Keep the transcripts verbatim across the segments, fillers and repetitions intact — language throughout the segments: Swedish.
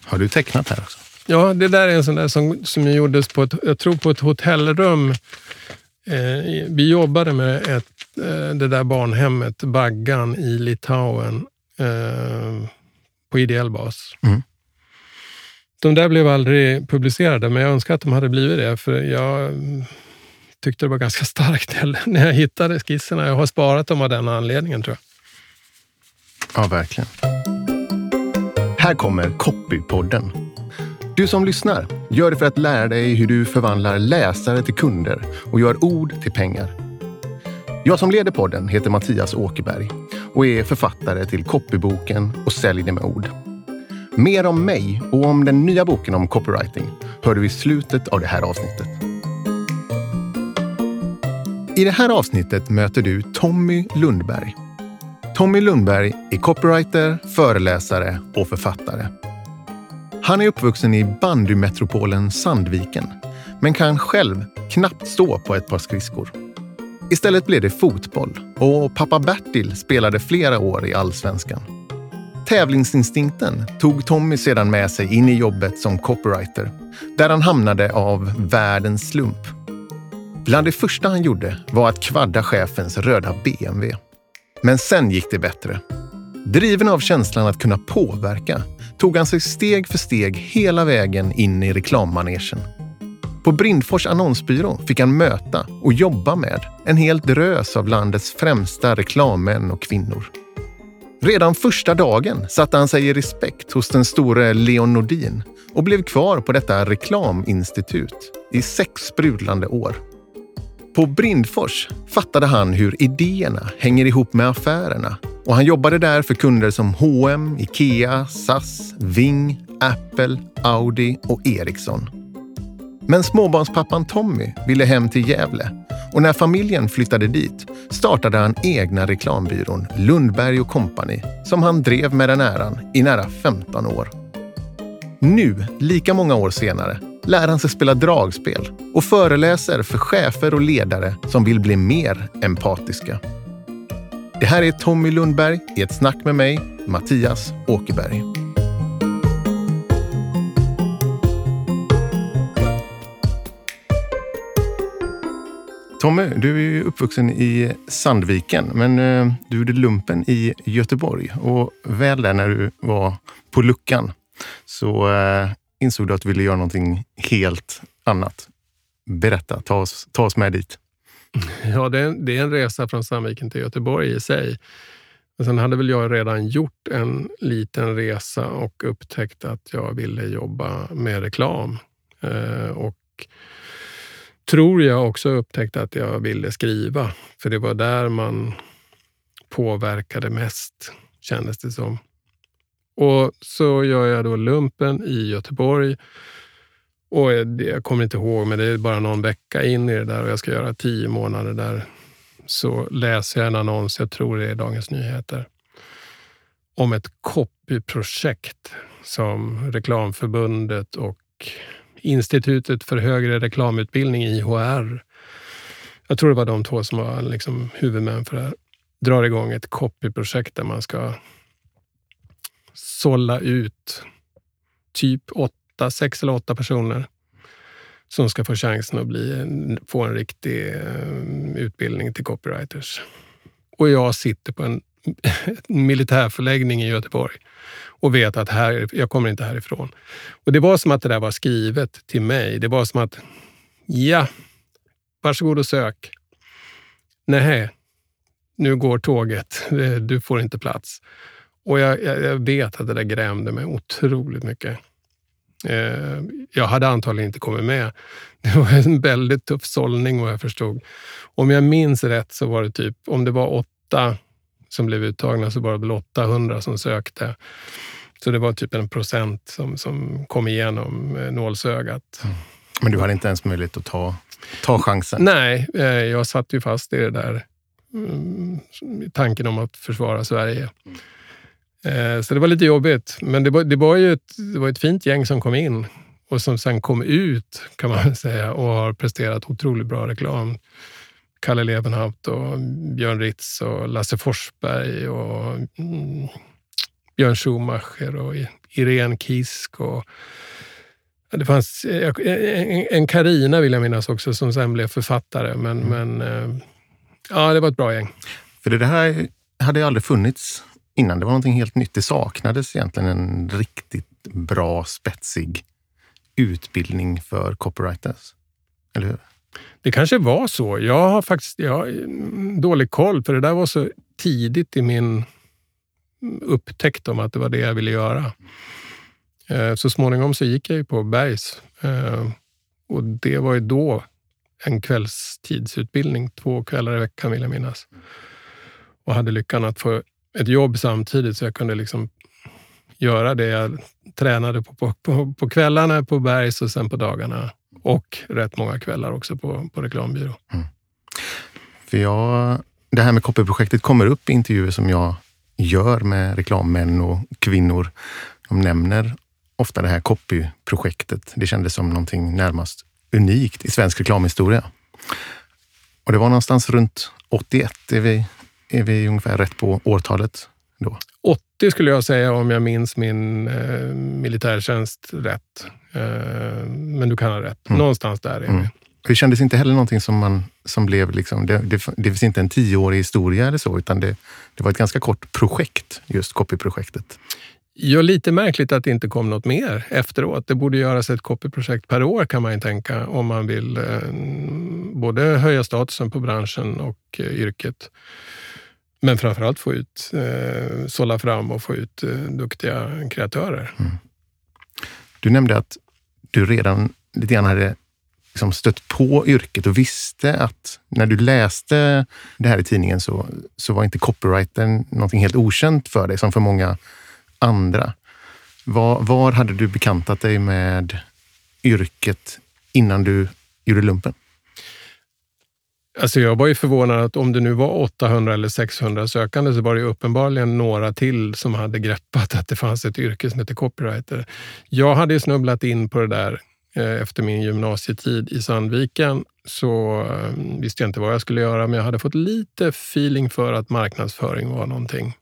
Har du tecknat här också? Ja, det där är en sån där som, som gjordes på ett, jag tror på ett hotellrum. Eh, vi jobbade med ett, eh, det där barnhemmet, Baggan i Litauen, eh, på ideell bas. Mm. De där blev aldrig publicerade, men jag önskar att de hade blivit det, för jag tyckte det var ganska starkt när jag hittade skisserna. Jag har sparat dem av den anledningen, tror jag. Ja, verkligen. Här kommer Copypodden. Du som lyssnar, gör det för att lära dig hur du förvandlar läsare till kunder och gör ord till pengar. Jag som leder podden heter Mattias Åkerberg och är författare till Copyboken och Sälj det med ord. Mer om mig och om den nya boken om copywriting hör du i slutet av det här avsnittet. I det här avsnittet möter du Tommy Lundberg. Tommy Lundberg är copywriter, föreläsare och författare. Han är uppvuxen i bandymetropolen Sandviken, men kan själv knappt stå på ett par skridskor. Istället blev det fotboll och pappa Bertil spelade flera år i Allsvenskan. Tävlingsinstinkten tog Tommy sedan med sig in i jobbet som copywriter, där han hamnade av världens slump. Bland det första han gjorde var att kvadda chefens röda B M W. Men sen gick det bättre. Driven av känslan att kunna påverka tog han sig steg för steg hela vägen in i reklammanegen. På Brindfors annonsbyrå fick han möta och jobba med en helt drös av landets främsta reklammän och kvinnor. Redan första dagen satte han sig i respekt hos den store Leon Nordin och blev kvar på detta reklaminstitut i sex sprudlande år. På Brindfors fattade han hur idéerna hänger ihop med affärerna och han jobbade där för kunder som H och M, Ikea, S A S, Ving, Apple, Audi och Ericsson. Men småbarnspappan Tommy ville hem till Gävle och när familjen flyttade dit startade han egna reklambyrån Lundberg och Company som han drev med den äran i nära femton år. Nu, lika många år senare, lär han sig spela dragspel och föreläser för chefer och ledare som vill bli mer empatiska. Det här är Tommy Lundberg i ett snack med mig, Mattias Åkerberg. Tommy, du är ju uppvuxen i Sandviken, men eh, du gjorde lumpen i Göteborg. Och väl där när du var på luckan så eh, insåg du att du ville göra någonting helt annat. Berätta, ta oss, ta oss med dit. Ja, det är, det är en resa från Sandviken till Göteborg i sig. Men sen hade väl jag redan gjort en liten resa och upptäckt att jag ville jobba med reklam. Eh, och tror jag också upptäckte att jag ville skriva. För det var där man påverkade mest, kändes det som. Och så gör jag då lumpen i Göteborg. Och jag kommer inte ihåg, men det är bara någon vecka in i det där och jag ska göra tio månader där. Så läser jag en annons, jag tror det är Dagens Nyheter, om ett copyprojekt som Reklamförbundet och Institutet för högre reklamutbildning, I H R, jag tror det var de två som var liksom huvudmän för det här, drar igång ett copyprojekt där man ska sålla ut typ åtta, sex eller åtta personer som ska få chansen att bli, få en riktig uh, utbildning till copywriters. Och jag sitter på en militärförläggning i Göteborg och vet att här, jag kommer inte härifrån. Och det var som att det där var skrivet till mig. Det var som att, ja, varsågod och sök. Nej, nu går tåget. Du får inte plats. Och jag, jag, jag vet att det där grämde mig otroligt mycket. Eh, jag hade antagligen inte kommit med. Det var en väldigt tuff sållning och jag förstod. Om jag minns rätt så var det typ, om det var åtta som blev uttagna så var det väl åttahundra som sökte. Så det var typ en procent som, som kom igenom nålsögat. Mm. Men du hade inte ens möjlighet att ta, ta chansen? Nej, eh, jag satt ju fast i det där mm, tanken om att försvara Sverige. Mm. Eh, så det var lite jobbigt. Men det var, det var ju ett, det var ett fint gäng som kom in och som sen kom ut, kan man säga, och har presterat otroligt bra reklam. Kalle Levenhaupt och Björn Ritz och Lasse Forsberg och mm, Björn Schumacher och Irene Kisk och det fanns en Carina vill jag minnas också som sen blev författare. Men, mm. men ja, det var ett bra gäng. För det här hade aldrig funnits innan. Det var någonting helt nytt. Det saknades egentligen en riktigt bra, spetsig utbildning för copywriters. Eller hur? Det kanske var så. Jag har faktiskt jag har dålig koll, för det där var så tidigt i min upptäckt om att det var det jag ville göra. Så småningom så gick jag ju på Bergs. Och det var ju då en kvällstidsutbildning, två kvällar i veckan vill jag minnas. Och hade lyckan att få ett jobb samtidigt så jag kunde liksom göra det jag tränade på, på, på, på kvällarna på Bergs och sen på dagarna. Och rätt många kvällar också på, på reklambyrå. Mm. För jag, det här med copyprojektet kommer upp i intervjuer som jag gör med reklammän och kvinnor. De nämner ofta det här copyprojektet. Det kändes som någonting närmast unikt i svensk reklamhistoria. Och det var någonstans runt åttioett. Är vi, är vi ungefär rätt på årtalet då? åttio skulle jag säga om jag minns min eh, militärtjänst rätt. Eh, men du kan ha rätt. Mm. Någonstans där är mm. vi. Det kändes inte heller någonting som man som blev liksom, det, det, det finns inte en tioårig historia eller så, utan det, det var ett ganska kort projekt, just copyprojektet. Ja, lite märkligt att det inte kom något mer efteråt. Det borde göras ett copyprojekt per år kan man ju tänka, om man vill eh, både höja statusen på branschen och eh, yrket. Men framförallt få ut, eh, sålla fram och få ut eh, duktiga kreatörer. Mm. Du nämnde att du redan lite grann hade liksom stött på yrket och visste att när du läste det här i tidningen så, så var inte copywritern någonting helt okänt för dig som för många andra. Var, var hade du bekantat dig med yrket innan du gjorde lumpen? Alltså jag var ju förvånad att om det nu var åttahundra eller sexhundra sökande så var det uppenbarligen några till som hade greppat att det fanns ett yrke som heter copywriter. Jag hade ju snubblat in på det där eh, efter min gymnasietid i Sandviken, så eh, visste jag inte vad jag skulle göra, men jag hade fått lite feeling för att marknadsföring var någonting.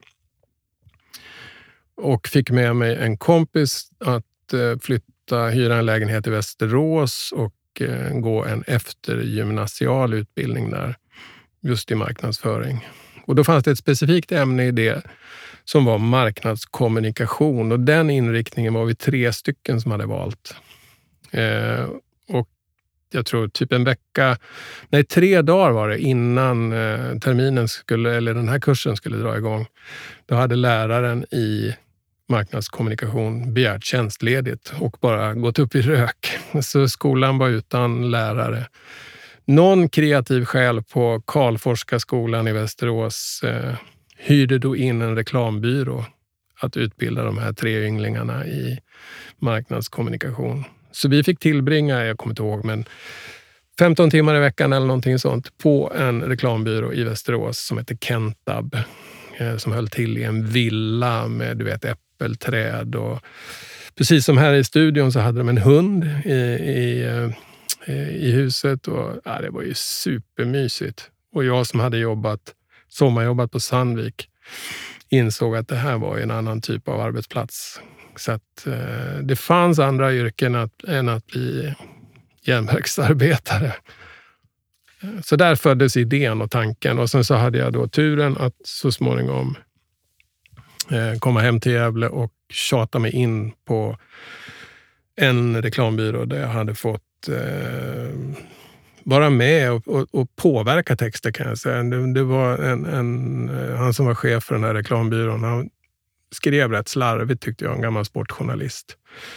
Och fick med mig en kompis att eh, flytta, hyra en lägenhet i Västerås och gå en eftergymnasial utbildning där, just i marknadsföring. Och då fanns det ett specifikt ämne i det som var marknadskommunikation, och den inriktningen var vi tre stycken som hade valt. Eh, och jag tror typ en vecka, nej tre dagar var det innan eh, terminen skulle, eller den här kursen skulle dra igång. Då hade läraren i marknadskommunikation begärt tjänstledigt och bara gått upp i rök. Så skolan var utan lärare. Någon kreativ själ på Karlforska skolan i Västerås eh, hyrde då in en reklambyrå att utbilda de här tre ynglingarna i marknadskommunikation. Så vi fick tillbringa, jag kommer inte ihåg, men femton timmar i veckan eller någonting sånt på en reklambyrå i Västerås som heter Kentab, eh, som höll till i en villa med, du vet, äppelträd, och precis som här i studion så hade de en hund i, i, i huset, och ja, det var ju supermysigt. Och jag som hade jobbat, sommarjobbat på Sandvik, insåg att det här var en annan typ av arbetsplats. Så att eh, det fanns andra yrken att, än att bli järnverksarbetare. Så där föddes idén och tanken, och sen så hade jag då turen att så småningom komma hem till Gävle och tjata mig in på en reklambyrå där jag hade fått eh, vara med och, och, och påverka texter, kan jag säga. Det, det var en, en, han som var chef för den här reklambyrån, han skrev rätt slarvigt tyckte jag, en gammal sportjournalist.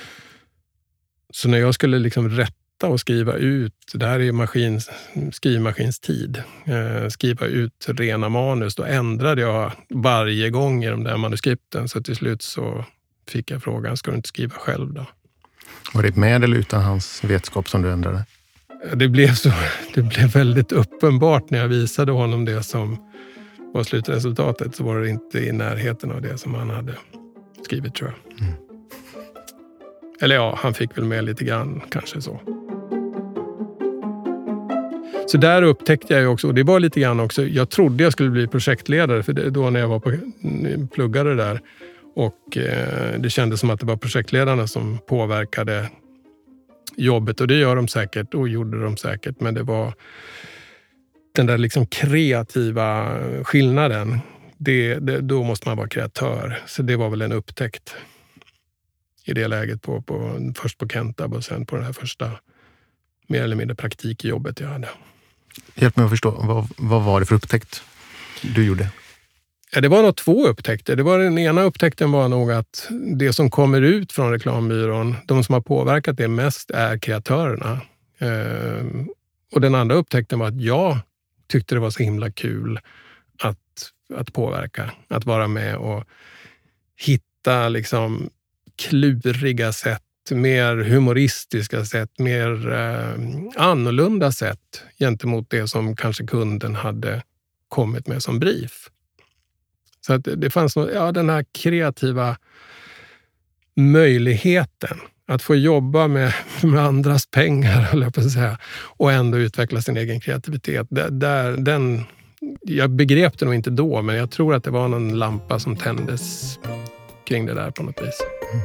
Så när jag skulle liksom rätta och skriva ut, det här är maskin, skrivmaskinstid, eh, skriva ut rena manus, då ändrade jag varje gång i de där manuskripten, så till slut så fick jag frågan, ska du inte skriva själv då? Var det med eller utan hans vetskap som du ändrade? Det blev, så, det blev väldigt uppenbart när jag visade honom det som var slutresultatet, så var det inte i närheten av det som han hade skrivit, tror jag. Mm. Eller ja, han fick väl med lite grann, kanske så. Så där upptäckte jag ju också, och det var lite grann också, jag trodde jag skulle bli projektledare, för det, då när jag var på, pluggade där. Och eh, det kändes som att det var projektledarna som påverkade jobbet. Och det gör de säkert och gjorde de säkert. Men det var den där liksom kreativa skillnaden. Det, det, då måste man vara kreatör. Så det var väl en upptäckt i det läget. På, på, först på Kentab och sen på det här första mer eller mindre praktikjobbet jag hade. Hjälp mig att förstå. Vad, vad var det för upptäckt du gjorde? Ja, det var nog två upptäckter. Det var den ena upptäckten var nog att det som kommer ut från reklambyrån, de som har påverkat det mest är kreatörerna. Eh, och den andra upptäckten var att jag tyckte det var så himla kul att, att påverka. Att vara med och hitta liksom kluriga sätt, mer humoristiska sätt, mer eh, annorlunda sätt gentemot det som kanske kunden hade kommit med som brief. Så att det fanns nog, ja, den här kreativa möjligheten att få jobba med, med andras pengar, eller på att säga, och ändå utveckla sin egen kreativitet. Där, där, den, jag begrep det nog inte då, men jag tror att det var någon lampa som tändes kring det där på något vis. Mm.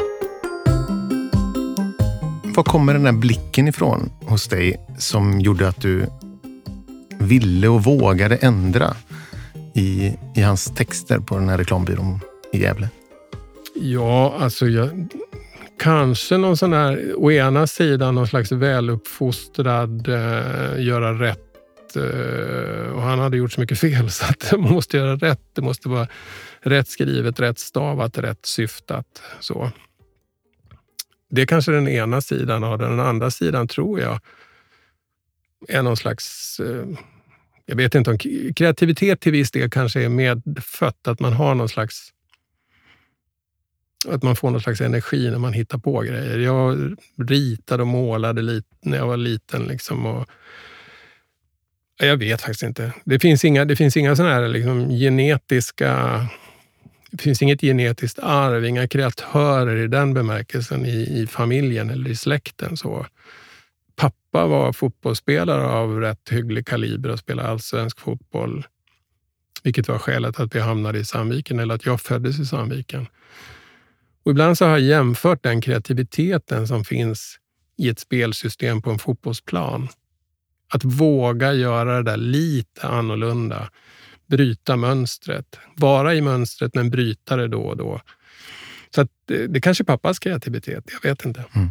Var kommer den här blicken ifrån hos dig som gjorde att du ville och vågade ändra i, i hans texter på den här reklambyrån i Gävle? Ja, alltså jag, kanske någon sån här, å ena sidan någon slags väluppfostrad, eh, göra rätt, eh, och han hade gjort så mycket fel så att man måste göra rätt. Det måste vara rätt skrivet, rätt stavat, rätt syftat. Så. Det är kanske den ena sidan av den. Den andra sidan tror jag är någon slags... Eh, jag vet inte om kreativitet till viss del kanske är medfött. Att man har någon slags... Att man får någon slags energi när man hittar på grejer. Jag ritade och målade lite när jag var liten. Liksom, och jag vet faktiskt inte. Det finns inga, det finns inga sådana här liksom genetiska... Det finns inget genetiskt arv, inga kreatörer i den bemärkelsen i, i familjen eller i släkten. Så. Pappa var fotbollsspelare av rätt hygglig kaliber och spelade allsvensk fotboll. Vilket var skälet att vi hamnade i Sandviken eller att jag föddes i Sandviken. Och ibland så har jag jämfört den kreativiteten som finns i ett spelsystem på en fotbollsplan. Att våga göra det där lite annorlunda. Bryta mönstret. Vara i mönstret men bryta det då och då. Så att det, det kanske är pappas kreativitet. Jag vet inte. Mm.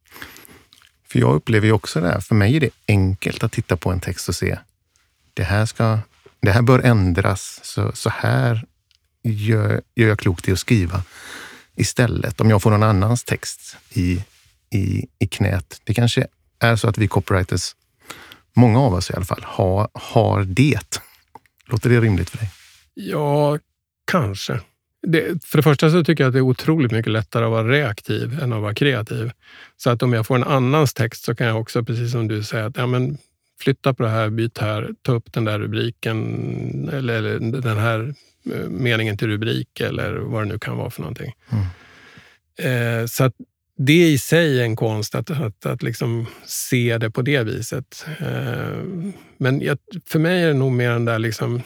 För jag upplever ju också det här. För mig är det enkelt att titta på en text och se. Det här, ska, det här bör ändras. Så, så här gör, gör jag klokt i att skriva. Istället om jag får någon annans text i, i, i knät. Det kanske är så att vi copywriters, många av oss i alla fall, har, har det. Låter det rimligt för dig? Ja, kanske. Det, för det första så tycker jag att det är otroligt mycket lättare att vara reaktiv än att vara kreativ. Så att om jag får en annans text så kan jag också, precis som du säger, att ja, men flytta på det här, byt här, ta upp den där rubriken eller, eller den här meningen till rubrik eller vad det nu kan vara för någonting. Mm. Eh, så att det i sig är en konst att, att, att liksom se det på det viset. Eh, men jag, för mig är det nog mer den där liksom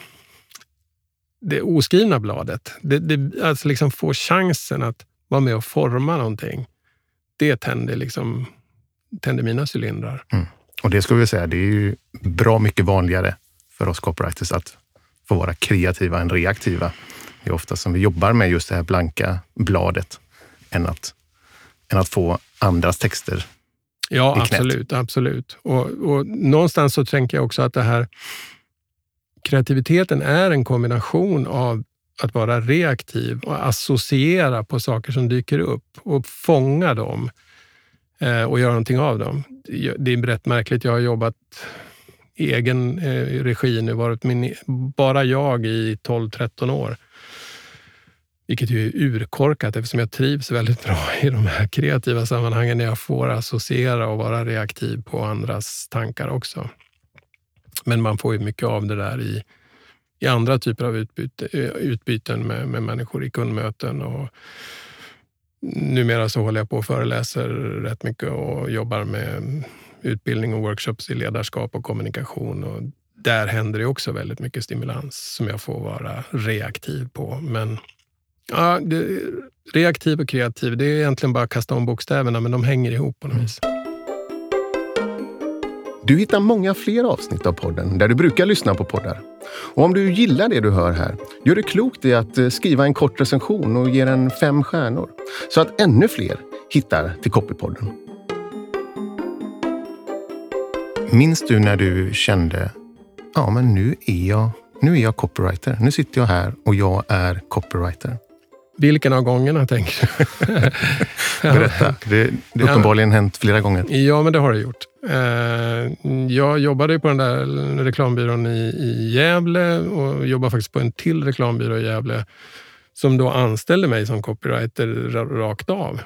det oskrivna bladet. Det, det, alltså liksom få chansen att vara med och forma någonting. Det tänder, liksom, tänder mina cylindrar. Mm. Och det ska vi säga, det är ju bra mycket vanligare för oss copywriters att få vara kreativa än reaktiva. Det är ofta som vi jobbar med just det här blanka bladet än att, än att få andras texter. Ja, absolut, absolut. Och, och någonstans så tänker jag också att det här kreativiteten är en kombination av att vara reaktiv och associera på saker som dyker upp och fånga dem eh, och göra någonting av dem. Det är rätt märkligt. Jag har jobbat i egen eh, regi nu, varit min, bara jag i tolv tretton år. Vilket ju är urkorkat eftersom jag trivs väldigt bra i de här kreativa sammanhangen när jag får associera och vara reaktiv på andras tankar också. Men man får ju mycket av det där i, i andra typer av utbyte, utbyten med, med människor i kundmöten. Och numera så håller jag på och föreläser rätt mycket och jobbar med utbildning och workshops i ledarskap och kommunikation. Och där händer det också väldigt mycket stimulans som jag får vara reaktiv på. Men Ja, det, reaktiv och kreativ, det är egentligen bara att kasta om bokstäverna, men de hänger ihop på något vis. Du hittar många fler avsnitt av podden där du brukar lyssna på poddar. Och om du gillar det du hör här, gör det klokt i att skriva en kort recension och ge den fem stjärnor. Så att ännu fler hittar till Copypodden. Minns du när du kände, ja men nu är jag, nu är jag copywriter. Nu sitter jag här och jag är copywriter. Vilken av gångerna tänker du? Berätta, det det har uppenbarligen hänt flera gånger. Ja, men det har det gjort. Jag jobbade på den där reklambyrån i, i Gävle och jobbade faktiskt på en till reklambyrå i Gävle som då anställde mig som copywriter rakt av.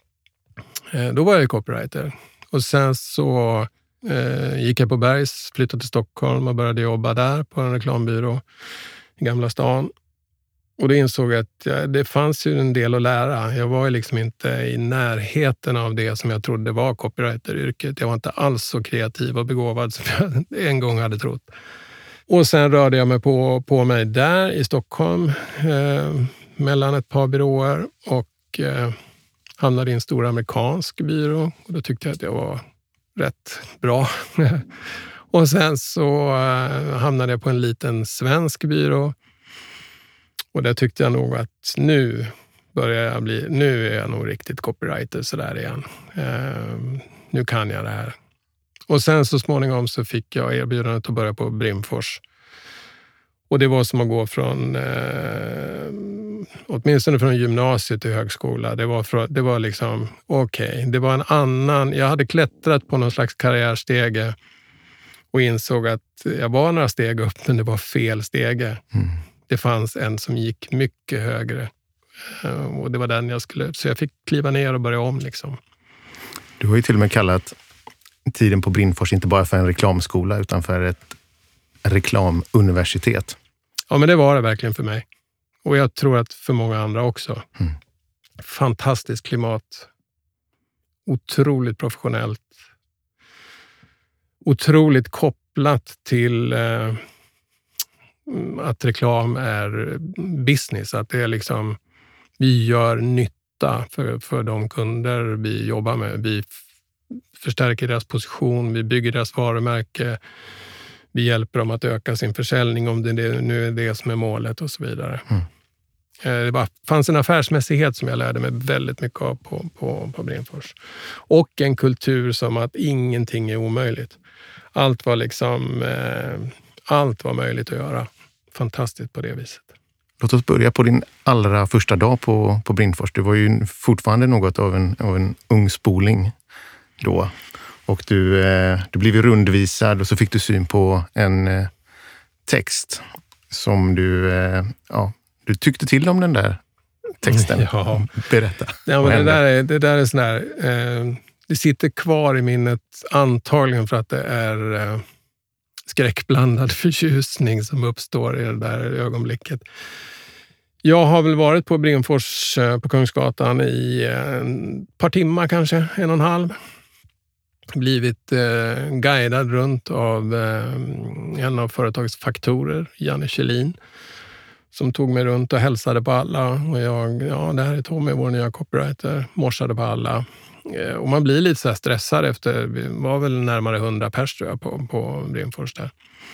Då var jag ju copywriter. Och sen så eh, gick jag på Bergs, flyttade till Stockholm och började jobba där på en reklambyrå i Gamla stan. Och då insåg jag att ja, det fanns ju en del att lära. Jag var ju liksom inte i närheten av det som jag trodde var copywriteryrket. Jag var inte alls så kreativ och begåvad som jag en gång hade trott. Och sen rörde jag mig på, på mig där i Stockholm eh, mellan ett par byråer och eh, hamnade i en stor amerikansk byrå. Och då tyckte jag att jag var rätt bra. Och sen så eh, hamnade jag på en liten svensk byrå. Och där tyckte jag nog att nu börjar jag bli, nu är jag nog riktigt copywriter sådär igen. Eh, nu kan jag det här. Och sen så småningom så fick jag erbjudandet att börja på Brimfors. Och det var som att gå från, eh, åtminstone från gymnasiet till högskola. Det var, för, det var liksom, okej, okay. Det var en annan, jag hade klättrat på någon slags karriärstege och insåg att jag var några steg upp, men det var fel stege. Mm. Det fanns en som gick mycket högre och det var den jag skulle, så jag fick kliva ner och börja om liksom. Du har ju till och med kallat tiden på Brimfors inte bara för en reklamskola utan för ett reklamuniversitet. Ja, men det var det verkligen för mig. Och jag tror att för många andra också. Mm. Fantastiskt klimat. Otroligt professionellt. Otroligt kopplat till eh, att reklam är business. Att det är liksom, vi gör nytta för, för de kunder vi jobbar med. Vi förstärker deras position, vi bygger deras varumärke. Vi hjälper dem att öka sin försäljning om det nu är det som är målet och så vidare. Mm. Det bara fanns en affärsmässighet som jag lärde mig väldigt mycket av på, på, på Brimfors. Och en kultur som att ingenting är omöjligt. Allt var liksom, eh, allt var möjligt att göra. Fantastiskt på det viset. Låt oss börja på din allra första dag på, på Brimfors. Du var ju fortfarande något av en, av en ung spoling då. Och du, eh, du blev ju rundvisad och så fick du syn på en eh, text som du, eh, ja, du tyckte till om den där texten. Ja. Berätta. Ja, men det, där är, det där är sån här, eh, det sitter kvar i minnet antagligen för att det är eh, skräckblandad förtjusning som uppstår i det där ögonblicket. Jag har väl varit på Brimfors eh, på Kungsgatan i ett par timmar kanske, en och en halv. Blivit eh, guidad runt av eh, en av företagets faktorer, Janne Kjellin, som tog mig runt och hälsade på alla. Och jag, ja, det här är Tommy, vår nya copywriter, morsade på alla. Eh, och man blir lite så här stressad efter, vi var väl närmare hundra pers tror jag på, på Brimfors där.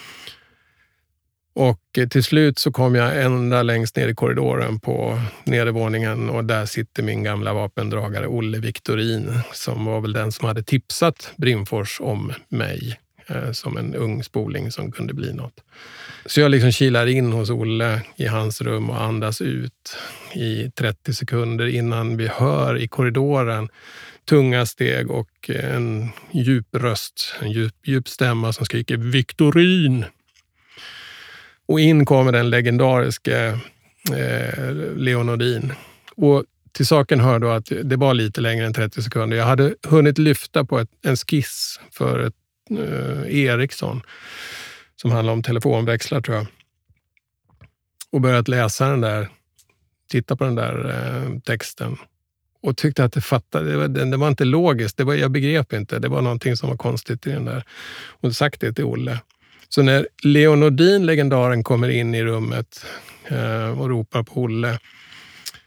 Och till slut så kom jag ända längst ner i korridoren på nedervåningen och där sitter min gamla vapendragare Olle Victorin som var väl den som hade tipsat Brimfors om mig eh, som en ung spoling som kunde bli något. Så jag liksom kilar in hos Olle i hans rum och andas ut i trettio sekunder innan vi hör i korridoren tunga steg och en djup röst, en djup, djup stämma som skriker Victorin. Och in kommer den legendariske eh, Leon Nordin. Och till saken hör då att det var lite längre än trettio sekunder. Jag hade hunnit lyfta på ett, en skiss för ett eh, Ericsson som handlar om telefonväxlar tror jag. Och börjat läsa den där, titta på den där eh, texten. Och tyckte att det fattade, det var, det var inte logiskt, det var, jag begrep inte. Det var någonting som var konstigt i den där. Och sagt det till Olle. Så när Leon Nordin, legendaren, kommer in i rummet eh, och ropar på Olle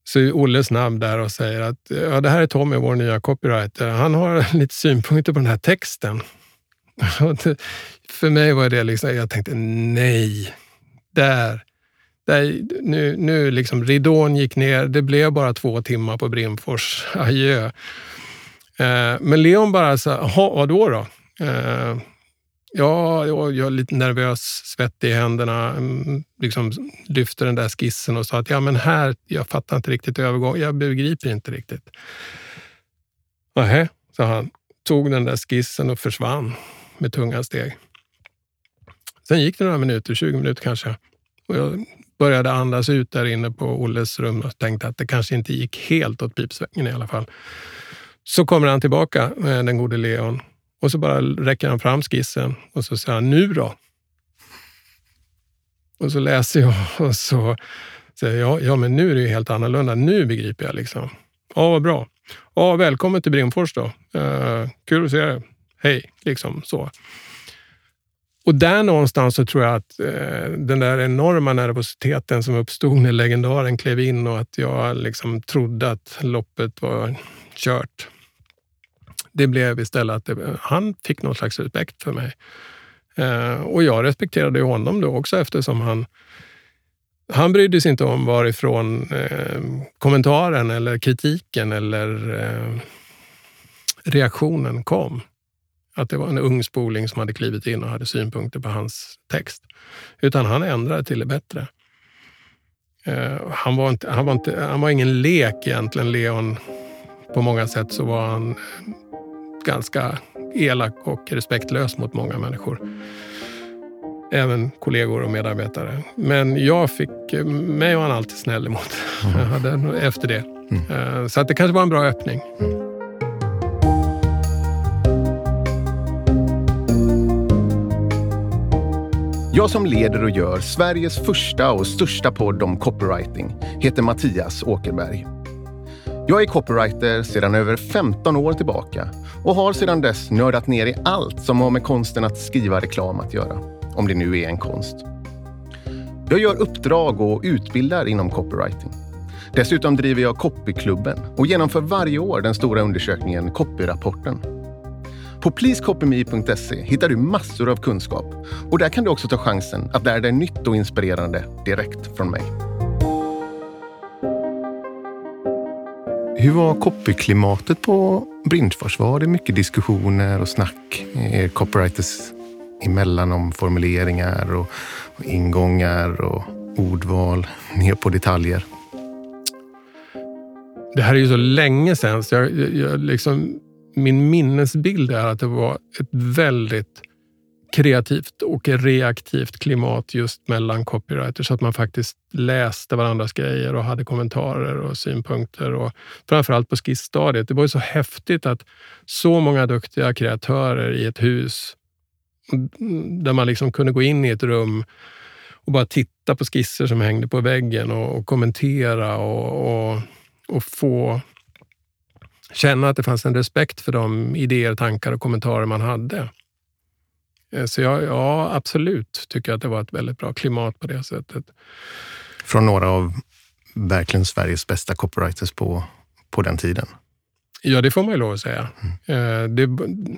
så är Olle snabb där och säger att ja, det här är Tommy, vår nya copywriter. Han har lite synpunkter på den här texten. För mig var det liksom, jag tänkte nej, där, där nu, nu liksom ridån gick ner, det blev bara två timmar på Brimfors, adjö. Eh, men Leon bara så, jaha, vadå då? Eh, ja, jag är lite nervös, svettig i händerna, liksom lyfter den där skissen och sa att ja men här, jag fattar inte riktigt övergång, jag begriper inte riktigt. Nähä, så han tog den där skissen och försvann med tunga steg. Sen gick det några minuter, tjugo minuter kanske. Och jag började andas ut där inne på Olles rum och tänkte att det kanske inte gick helt åt pipsvängen i alla fall. Så kommer han tillbaka, den gode Leon. Och så bara räcker han fram skissen och så säger han, nu då? Och så läser jag och så säger jag, ja men nu är det ju helt annorlunda. Nu begriper jag liksom. Ja, vad bra. Ja, välkommen till Brimfors då. Uh, kul att se dig. Hej, liksom så. Och där någonstans så tror jag att eh, den där enorma nervositeten som uppstod när legendaren klev in och att jag liksom trodde att loppet var kört. Det blev istället att det, han fick någon slags respekt för mig. Eh, och jag respekterade honom då också eftersom han han brydde sig inte om varifrån eh, kommentaren eller kritiken eller eh, reaktionen kom. Att det var en ung spoling som hade klivit in och hade synpunkter på hans text. Utan han ändrade till det bättre. Eh, han, var inte, han, var inte, han var ingen lek egentligen, Leon. På många sätt så var han ganska elak och respektlös mot många människor. Även kollegor och medarbetare. Men jag fick, mig var han alltid snäll emot. Mm. Jag hade efter det. Mm. Eh, så att det kanske var en bra öppning. Mm. Jag som leder och gör Sveriges första och största podd om copywriting heter Mattias Åkerberg. Jag är copywriter sedan över femton år tillbaka och har sedan dess nördat ner i allt som har med konsten att skriva reklam att göra, om det nu är en konst. Jag gör uppdrag och utbildar inom copywriting. Dessutom driver jag Copyklubben och genomför varje år den stora undersökningen Copyrapporten. På please copy me punkt se hittar du massor av kunskap och där kan du också ta chansen att lära dig nytt och inspirerande direkt från mig. Hur var copyklimatet på Brimfors? Var det mycket diskussioner och snack er copywriters emellan om formuleringar och, och ingångar och ordval ner på detaljer? Det här är ju så länge sedan så jag, jag, jag liksom... Min minnesbild är att det var ett väldigt kreativt och reaktivt klimat just mellan copywriters. Så att man faktiskt läste varandras grejer och hade kommentarer och synpunkter. Och framförallt på skissstadiet. Det var ju så häftigt att så många duktiga kreatörer i ett hus där man liksom kunde gå in i ett rum och bara titta på skisser som hängde på väggen och, och kommentera och, och, och få... känna att det fanns en respekt för de idéer, tankar och kommentarer man hade. Så jag, ja, absolut tycker jag att det var ett väldigt bra klimat på det sättet. Från några av verkligen Sveriges bästa copywriters på, på den tiden? Ja, det får man ju lov att säga. Mm. Det,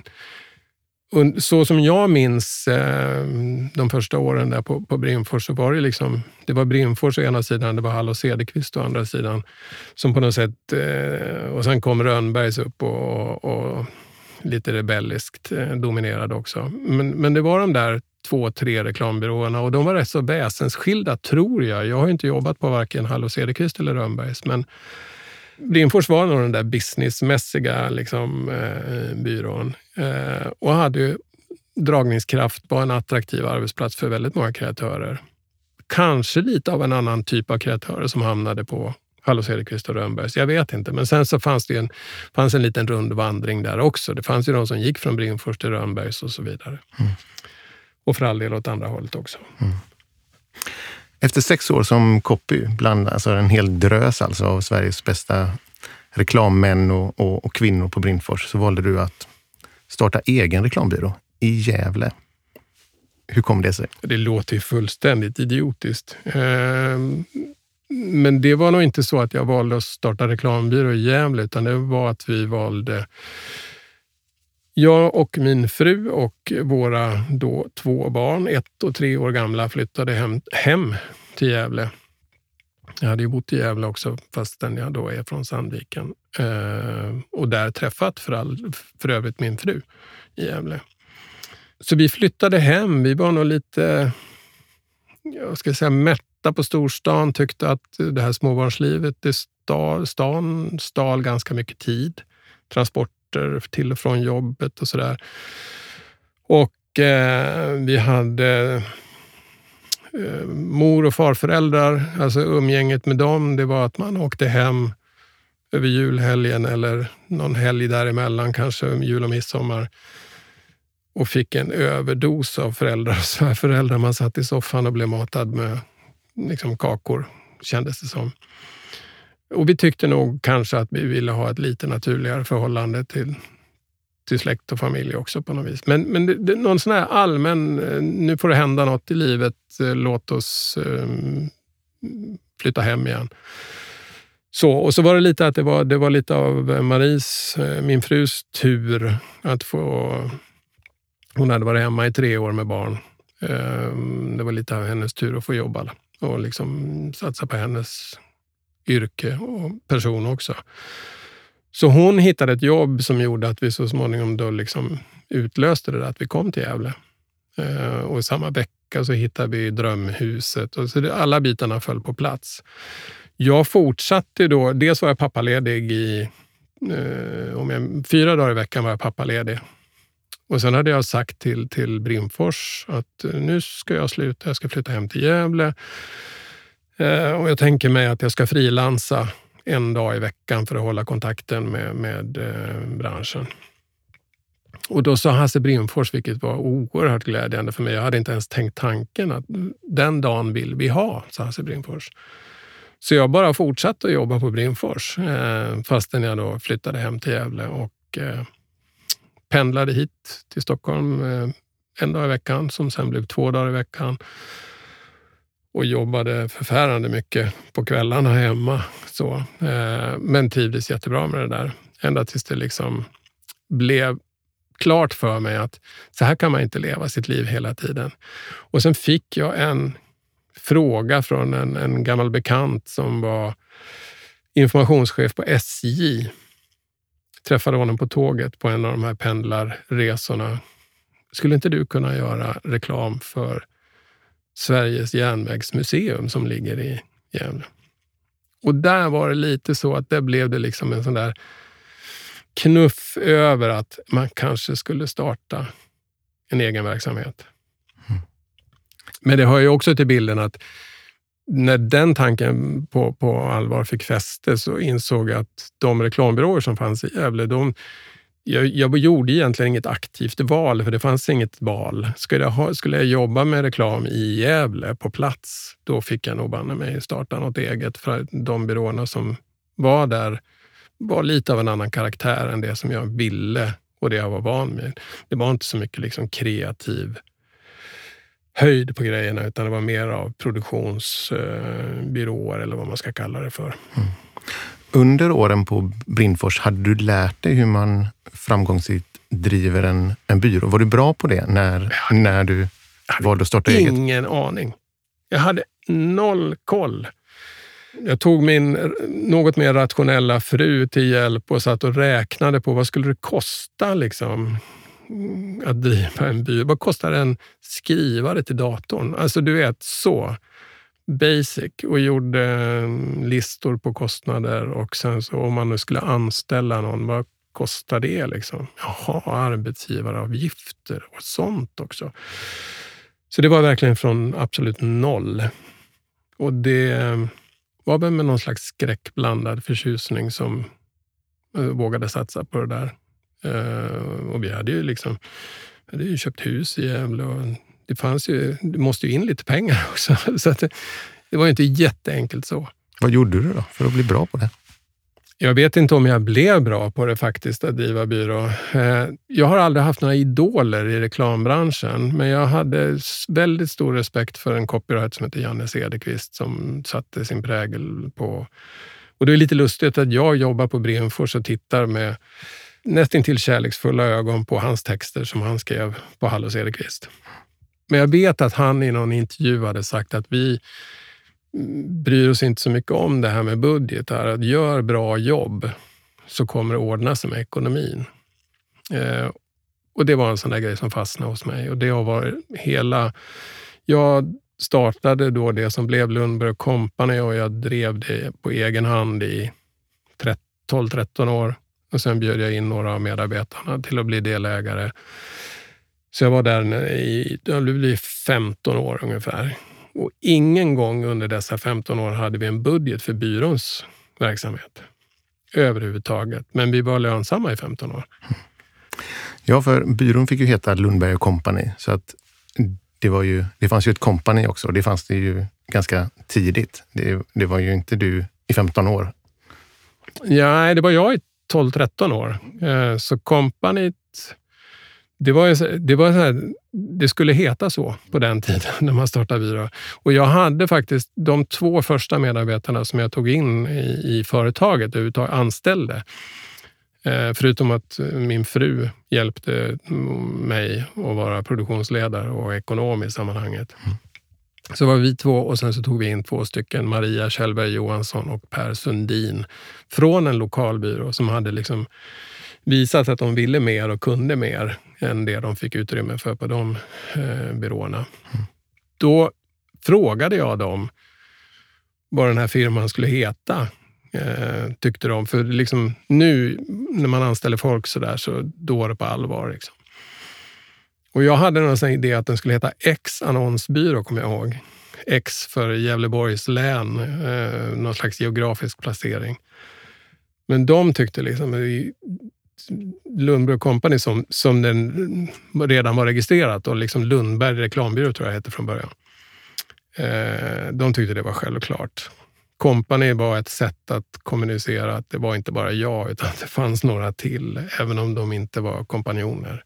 så som jag minns de första åren där på, på Brimfors så var det liksom, det var Brimfors å ena sidan, det var Hall och Cederqvist å andra sidan som på något sätt, och sen kom Rönnbergs upp och, och lite rebelliskt dominerade också. Men, men det var de där två, tre reklambyråerna och de var rätt så väsensskilda tror jag. Jag har inte jobbat på varken Hall och Cederqvist eller Rönnbergs, men Brimfors var nog den där businessmässiga liksom, eh, byrån eh, och hade ju dragningskraft, var en attraktiv arbetsplats för väldigt många kreatörer. Kanske lite av en annan typ av kreatörer som hamnade på Hall och Cederqvist och Rönnbergs, jag vet inte. Men sen så fanns det en, fanns en liten rundvandring där också. Det fanns ju de som gick från Brimfors till Rönnbergs och så vidare. Mm. Och för all del åt andra hållet också. Mm. Efter sex år som copy, bland alltså en hel drös alltså av Sveriges bästa reklammän och, och, och kvinnor på Brimfors, så valde du att starta egen reklambyrå i Gävle. Hur kom det sig? Det låter ju fullständigt idiotiskt. Eh, men det var nog inte så att jag valde att starta reklambyrå i Gävle, utan det var att vi valde, jag och min fru och våra då två barn, ett och tre år gamla, flyttade hem, hem till Gävle. Jag hade ju bott i Gävle också, fastän jag då är från Sandviken. Eh, och där träffat för, all, för övrigt min fru i Gävle. Så vi flyttade hem. Vi var nog lite, jag ska säga, mätta på storstan. Tyckte att det här småbarnslivet, det stal, stan stal ganska mycket tid. Transporter till och från jobbet och sådär. Och eh, vi hade eh, mor- och farföräldrar. Alltså umgänget med dem, det var att man åkte hem över julhelgen eller någon helg däremellan, kanske jul och midsommar. Och fick en överdos av föräldrar och svärföräldrar. Man satt i soffan och blev matad med liksom kakor, kändes det som. Och vi tyckte nog kanske att vi ville ha ett lite naturligare förhållande till, till släkt och familj också på något vis. Men, men det, det, någon sån här allmän, nu får det hända något i livet, låt oss um, flytta hem igen. Så, och så var det lite att det var, det var lite av Maries, min frus tur att få... Hon hade varit hemma i tre år med barn. Det var lite av hennes tur att få jobba och liksom satsa på hennes yrke och person också. Så hon hittade ett jobb som gjorde att vi så småningom då liksom utlöste det där att vi kom till Gävle. Och i samma vecka så hittade vi drömhuset. Och så det, alla bitarna föll på plats. Jag fortsatte då, dels var jag pappaledig i, om jag, fyra dagar i veckan var jag pappaledig. Och sen hade jag sagt till, till Brimfors att nu ska jag sluta, jag ska flytta hem till Gävle. Eh, och jag tänker mig att jag ska frilansa en dag i veckan för att hålla kontakten med, med eh, branschen. Och då sa Hasse Brimfors, vilket var oerhört glädjande för mig. Jag hade inte ens tänkt tanken att den dagen vill vi ha, sa Hasse Brimfors. Så jag bara fortsatte att jobba på Brimfors eh, fastän jag då flyttade hem till Gävle och... Eh, pendlade hit till Stockholm eh, en dag i veckan, som sen blev två dagar i veckan. Och jobbade förfärande mycket på kvällarna hemma. Så, eh, men trivdes jättebra med det där. Ända tills det liksom blev klart för mig att så här kan man inte leva sitt liv hela tiden. Och sen fick jag en fråga från en, en gammal bekant som var informationschef på S J. Träffade honom på tåget på en av de här pendlarresorna. Skulle inte du kunna göra reklam för Sveriges järnvägsmuseum som ligger i Gävle? Och där var det lite så att det blev det liksom en sån där knuff över att man kanske skulle starta en egen verksamhet. Mm. Men det hör ju också till bilden att när den tanken på, på allvar fick fäste så insåg jag att de reklambyråer som fanns i Gävle, de, jag, jag gjorde egentligen inget aktivt val, för det fanns inget val. Skulle jag, ha, skulle jag jobba med reklam i Gävle på plats, då fick jag nog banne mig starta något eget, för de byråerna som var där var lite av en annan karaktär än det som jag ville och det jag var van med. Det var inte så mycket liksom kreativ höjd på grejerna, utan det var mer av produktionsbyråer eller vad man ska kalla det för. Mm. Under åren på Brimfors, hade du lärt dig hur man framgångsrikt driver en, en byrå? Var du bra på det när, när du valde att starta eget? Ingen aning. Jag hade noll koll. Jag tog min något mer rationella fru till hjälp och satt och räknade på vad skulle det kosta liksom att driva en byrå. Vad kostar en skrivare till datorn? Alltså du vet, så basic, och gjorde listor på kostnader, och sen så om man nu skulle anställa någon, vad kostar det liksom? Jaha, arbetsgivaravgifter och sånt också. Så det var verkligen från absolut noll. Och det var väl med någon slags skräckblandad förtjusning som vågade satsa på det där. Uh, och vi hade ju liksom vi hade ju köpt hus i Gävle, och det fanns ju, det måste ju in lite pengar också, så att det, det var ju inte jätteenkelt så. Vad gjorde du då för att bli bra på det? Jag vet inte om jag blev bra på det faktiskt, att driva byrå. Jag har aldrig haft några idoler i reklambranschen, men jag hade väldigt stor respekt för en copywriter som heter Janne Cederqvist som satte sin prägel på. Och det är lite lustigt att jag jobbar på Bremfors och tittar med nästan till kärleksfulla ögon på hans texter som han skrev på Hallå Cederqvist. Men jag vet att han i någon intervju hade sagt att vi bryr oss inte så mycket om det här med budget. Här. Att gör bra jobb så kommer det ordna sig med ekonomin. Eh, och det var en sån där grej som fastnade hos mig. Och det har varit hela... Jag startade då det som blev Lundberg Company och jag drev det på egen hand i tolv tretton år. Och sen bjöd jag in några av medarbetarna till att bli delägare. Så jag var där i det blev femton år ungefär. Och ingen gång under dessa femton år hade vi en budget för byråns verksamhet. Överhuvudtaget. Men vi var lönsamma i femton år. Ja, för byrån fick ju heta Lundberg Company. Så att det, var ju, det fanns ju ett company också. Det fanns det ju ganska tidigt. Det, det var ju inte du i femton år. Ja, det var jag i tolv tretton år. Så companyt... Det var, ju, det var så här, det skulle heta så på den tiden när man startade byrå. Och jag hade faktiskt de två första medarbetarna som jag tog in i, i företaget och anställde. Eh, förutom att min fru hjälpte mig att vara produktionsledare och ekonom i sammanhanget. Mm. Så var vi två och sen så tog vi in två stycken, Maria Kjellberg Johansson och Per Sundin, från en lokalbyrå som hade liksom visat att de ville mer och kunde mer än det de fick utrymme för på de eh, byråerna. Mm. Då frågade jag dem vad den här firman skulle heta, eh, tyckte de. För liksom nu när man anställer folk så där så då är det på allvar. Liksom. Och jag hade någon sån idé att den skulle heta X annonsbyrå, kommer jag ihåg. X för Gävleborgs län, eh, någon slags geografisk placering. Men de tyckte liksom... Lundberg Company som, som den redan var registrerat och liksom Lundberg reklambyrå tror jag hette från början. Eh, de tyckte det var självklart. Company var ett sätt att kommunicera att det var inte bara jag utan det fanns några till även om de inte var kompanjoner.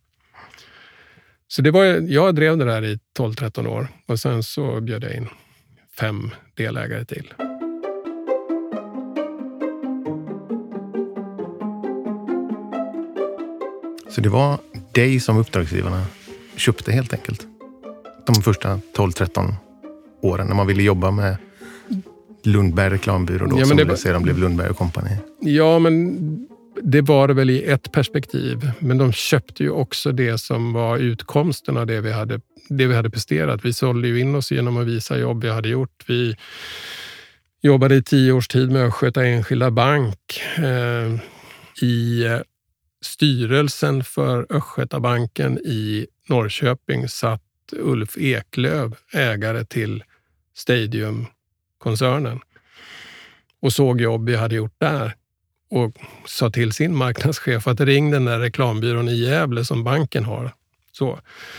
Så det var, jag drev det där i tolv tretton år och sen så bjöd jag in fem delägare till. Så det var dig som uppdragsgivarna köpte helt enkelt. De första tolv tretton åren när man ville jobba med Lundberg reklambyrå då, ja, som det var... sedan blev Lundberg Company. Ja, men det var det väl i ett perspektiv. Men de köpte ju också det som var utkomsten av det vi hade, det vi hade presterat. Vi sålde ju in oss genom att visa jobb vi hade gjort. Vi jobbade i tio års tid med att sköta enskilda bank eh, i... Styrelsen för Östgötabanken i Norrköping satt Ulf Eklöf, ägare till Stadium-koncernen. Och såg jobb vi hade gjort där. Och sa till sin marknadschef att ring den där reklambyrån i Gävle som banken har. Så.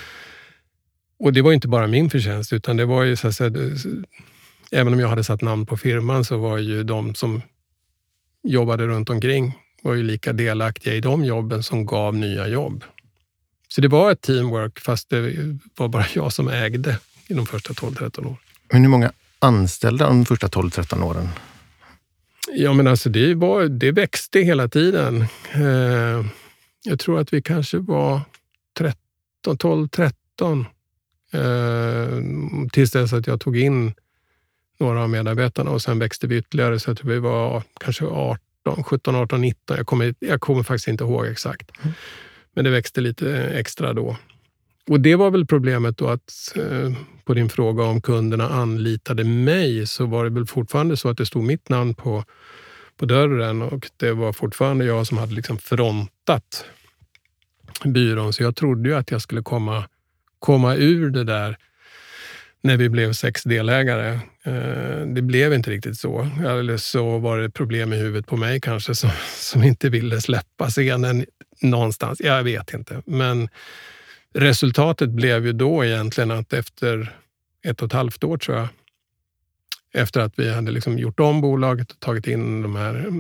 Och det var inte bara min förtjänst utan det var ju så att säga, även om jag hade satt namn på firman så var ju de som jobbade runt omkring var ju lika delaktiga i de jobben som gav nya jobb. Så det var ett teamwork fast det var bara jag som ägde i de första tolv tretton åren. Men hur många anställda de första tolv tretton åren? Ja men alltså det, var, det växte hela tiden. Eh, jag tror att vi kanske var tretton, tolv tretton eh, tills dess att jag tog in några av medarbetarna och sen växte vi ytterligare så att vi var kanske arton, sjutton, arton, nitton. Jag kommer, jag kommer faktiskt inte ihåg exakt. Mm. Men det växte lite extra då. Och det var väl problemet då att eh, på din fråga om kunderna anlitade mig så var det väl fortfarande så att det stod mitt namn på, på dörren och det var fortfarande jag som hade liksom frontat byrån. Så jag trodde ju att jag skulle komma, komma ur det där när vi blev sex delägare. Eh, det blev inte riktigt så. Eller så var det problem i huvudet på mig kanske som, som inte ville släppa scenen någonstans. Jag vet inte. Men resultatet blev ju då egentligen att efter ett och ett halvt år tror jag, efter att vi hade liksom gjort om bolaget och tagit in de här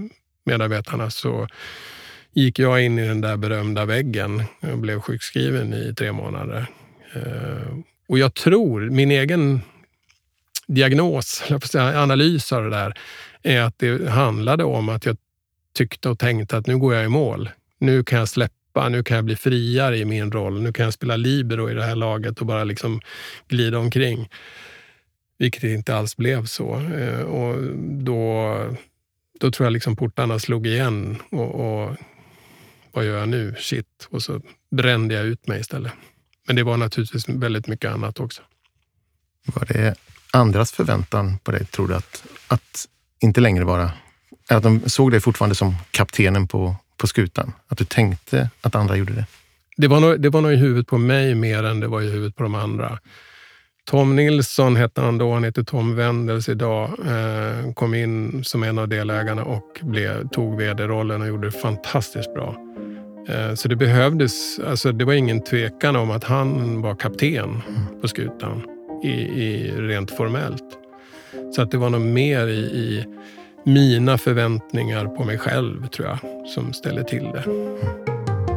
medarbetarna så gick jag in i den där berömda väggen och blev sjukskriven i tre månader. Och jag tror, min egen diagnos, analys av det där, är att det handlade om att jag tyckte och tänkte att nu går jag i mål. Nu kan jag släppa, nu kan jag bli friare i min roll. Nu kan jag spela libero i det här laget och bara liksom glida omkring. Vilket inte alls blev så. Och då, då tror jag liksom portarna slog igen. Och, och vad gör jag nu? Shit. Och så brände jag ut mig istället. Men det var naturligtvis väldigt mycket annat också. Var det andras förväntan på dig, tror du, att, att inte längre vara... Att de såg dig fortfarande som kaptenen på, på skutan? Att du tänkte att andra gjorde det? Det var, nog, det var nog i huvudet på mig mer än det var i huvudet på de andra. Tom Nilsson hette han då, han heter Tom Wendels idag. Eh, kom in som en av delägarna och blev, tog vd-rollen och gjorde det fantastiskt bra. Eh, så det behövdes, alltså det var ingen tvekan om att han var kapten mm. på skutan i, i rent formellt. Så att det var nog mer i, i mina förväntningar på mig själv, tror jag, som ställer till det. Mm.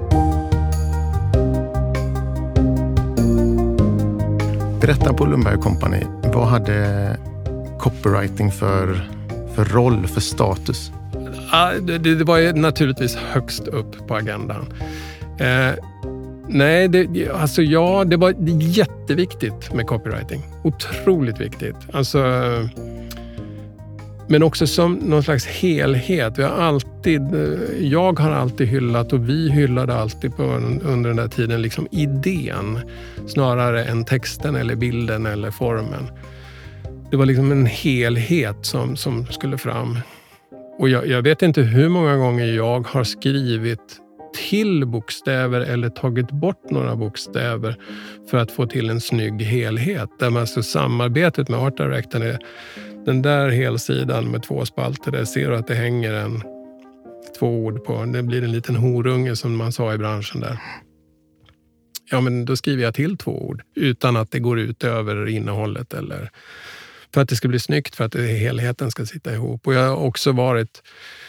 Berätta på Lundberg och Company, vad hade copywriting för, för roll, för status? Ja, det, det var ju naturligtvis högst upp på agendan. Eh, nej, det, alltså ja, det var jätteviktigt med copywriting. Otroligt viktigt. Alltså, men också som någon slags helhet. Vi har alltid, jag har alltid hyllat och vi hyllade alltid på, under den där tiden liksom idén snarare än texten eller bilden eller formen. Det var liksom en helhet som, som skulle fram. Och jag, jag vet inte hur många gånger jag har skrivit till bokstäver eller tagit bort några bokstäver för att få till en snygg helhet. Där man så samarbetet med Art Directorn är den där helsidan med två spalter, där ser du att det hänger en två ord på. Det blir en liten horunge som man sa i branschen där. Ja, men då skriver jag till två ord utan att det går ut över innehållet eller för att det ska bli snyggt, för att helheten ska sitta ihop. Och jag har också varit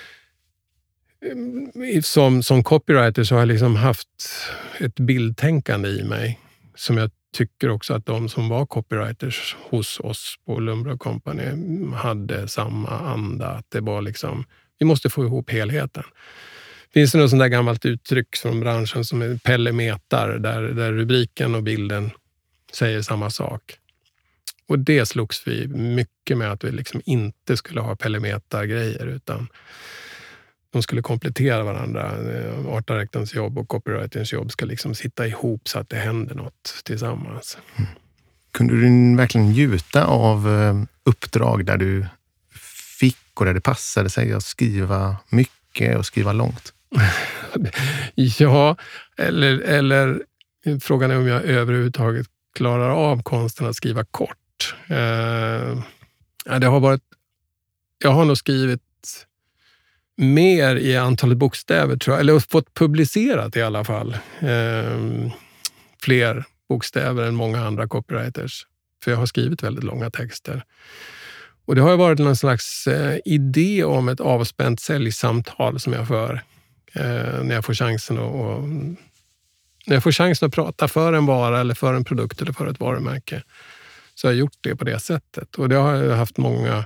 som, som copywriter så har jag liksom haft ett bildtänkande i mig som jag tycker också att de som var copywriters hos oss på Lundberg och Company hade samma anda. Att det var liksom, vi måste få ihop helheten. Finns det något sånt där gammalt uttryck från branschen som är pellemetar, där, där rubriken och bilden säger samma sak. Och det slogs vi mycket med, att vi liksom inte skulle ha pellemetar-grejer utan de skulle komplettera varandra. Art Directorns jobb och copywritings jobb ska liksom sitta ihop så att det händer något tillsammans. Mm. Kunde du verkligen njuta av uppdrag där du fick och där det passade sig att skriva mycket och skriva långt? Ja, eller, eller frågan är om jag överhuvudtaget klarar av konsten att skriva kort. Eh, det har varit, jag har nog skrivit mer i antalet bokstäver, tror jag, eller fått publicerat i alla fall. Eh, fler bokstäver än många andra copywriters. För jag har skrivit väldigt långa texter. Och det har varit någon slags eh, idé om ett avspänt säljsamtal som jag för eh, när jag får chansen att, och, när jag får chansen att prata för en vara eller för en produkt eller för ett varumärke. Så jag har gjort det på det sättet. Och det har jag haft många